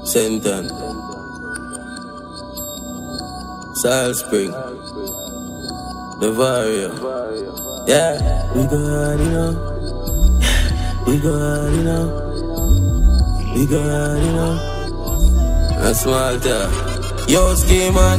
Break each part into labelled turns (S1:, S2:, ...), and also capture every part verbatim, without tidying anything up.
S1: Senton, Salt Spring, Bavaria. Yeah, we go hard, you know. We go hard, you know. We go hard, you know. A small town. Yo, ski man.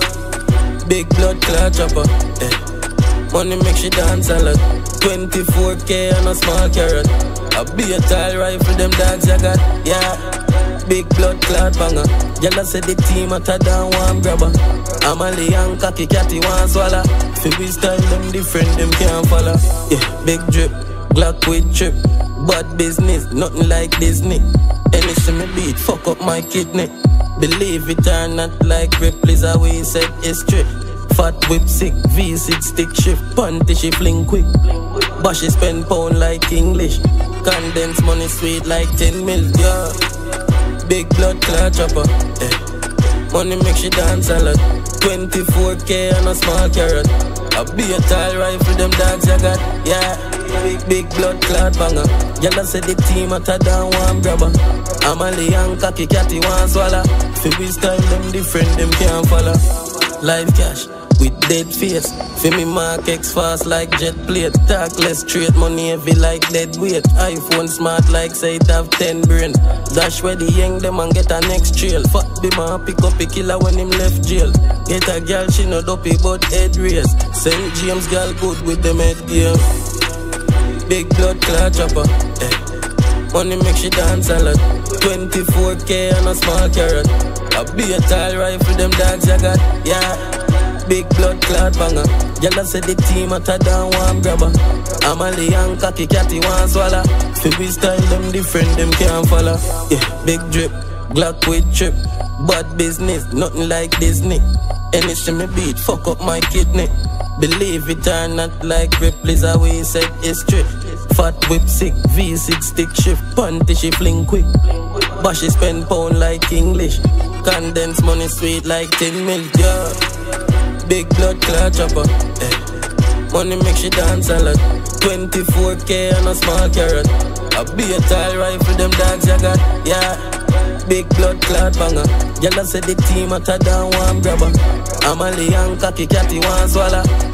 S1: Big blood clot chopper. Eh. Money make she dance a lot. twenty-four K and a small carrot. A be a tile rifle, them dogs you got. Yeah. Big blood clot banger. Y'all say the team at a down one grabber. I'm a young cocky catty one swallow. Fi we style them different, them can't follow. Yeah, big drip, Glock with trip. Bad business, nothing like Disney. Anything me beat, fuck up my kidney. Believe it or not, like Ripley's away said history. Fat whip sick, V six stick shift. Panty she fling quick. But she spend pound like English. Condense money sweet like ten mil, yeah. Big blood clot chopper, eh. Money make she dance a lot. twenty-four K and a small carrot. A be a tile rifle, them dogs you got, yeah. Big, big blood clot banger. Y'all say the team at a down one grabber. I'm a young cocky catty one swallow. Fi we style them different, them can't follow. Live cash with dead face. Fi me mark X fast like jet plate. Talk less straight, money heavy like dead weight. iPhone smart like say it have ten brain. Dash where the young them and get a next trail. Fuck the man pick up a killer when him left jail. Get a girl she no dopey but head race. Saint James girl good with them head game. Big blood clot chopper, eh. Money make she dance a lot. twenty-four K and a small carrot. A be a tile rifle, them dogs you got, yeah. Big blood clot banger. Y'all say the team at a down one grabber. I'm a young cocky catty one swallow. Fi we style them different, them can't follow. Yeah, big drip, Glock with trip. Bad business, nothing like Disney. Anything me beat, fuck up my kidney. Believe it or not, like Ripley's away said history. Fat whip sick, V six stick shift. Panty she fling quick. But she spend pound like English. Condense money sweet like ten mil, yeah. Big blood clot chopper, eh. Money make she dance a lot. twenty-four K and a small carrot. A be a tile rifle, them dogs you got, yeah. Big blood clot banger. Y'all say the team at a down one grabber. I'm a young cocky catty one swallow.